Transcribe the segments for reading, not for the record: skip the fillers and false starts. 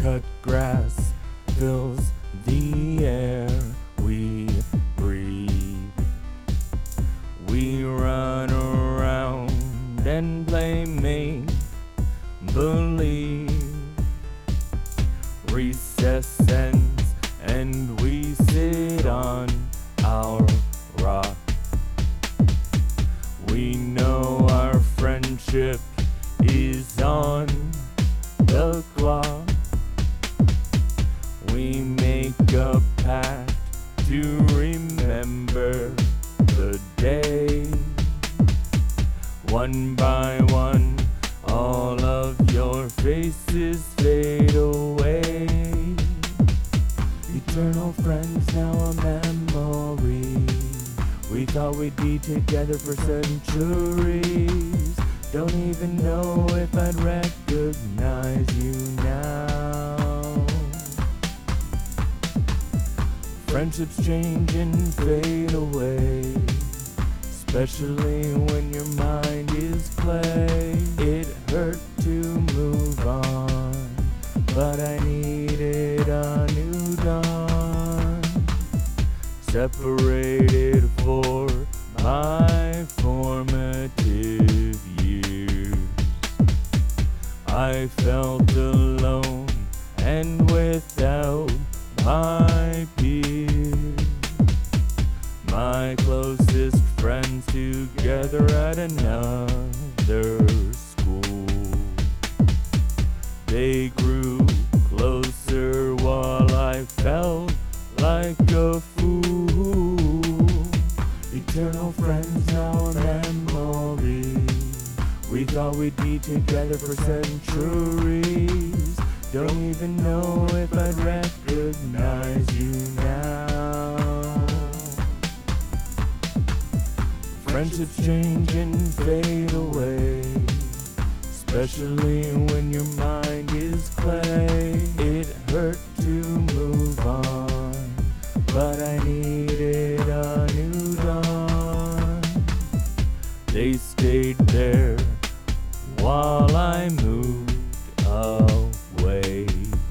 Cut grass fills the air we breathe. We run around and play make believe. Recess ends and we sit on our rock. We know our friendship is on the clock. We make a pact to remember the day. One by one, all of your faces fade away. Eternal friends, now a memory. We thought we'd be together for centuries. Don't even know if I'd recognize you now. Friendships change and fade away, especially when your mind is clay. It hurt to move on, but I needed a new dawn. Separated for my formative years, I felt alone and without my peers. My closest friends together at another school. They grew closer while I felt like a fool. Eternal friends, now a memory. We thought we'd be together for centuries. Don't even know if I'd recognize you now. Friendships change and fade away, especially when your mind is clay. It hurt to move on, but I needed a new dawn. They stayed there while I moved away.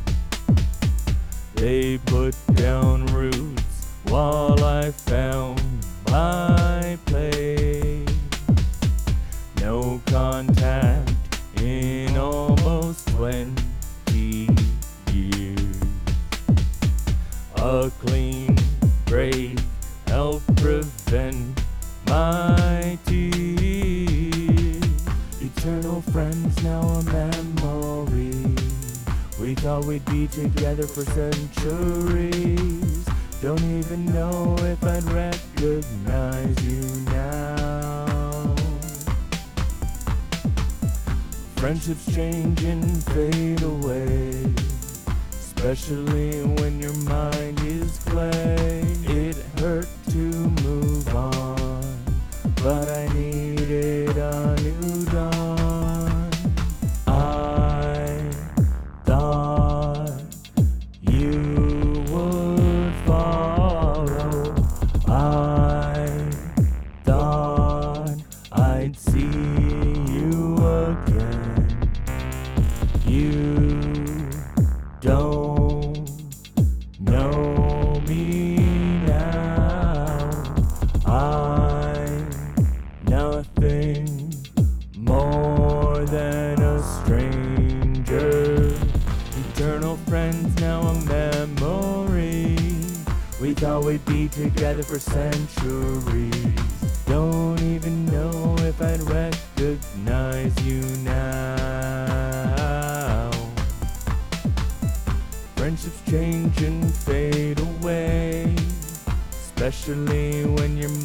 They put down roots while I found my place. No contact in almost 20 years. A clean break helped prevent my tears. Eternal friends, now a memory. We thought we'd be together for centuries. Don't even know if I'd recognize you now. Friendships change and fade away, especially when your mind is clay. It hurt to move on, but I needed a new dawn. I thought you would follow. I thought I'd see you again. You don't know me now. I'm nothing more than a stranger. Eternal friends, now a memory. We thought we'd be together for centuries. Don't even know if I'd recognize you now. Friendships change and fade away, especially when your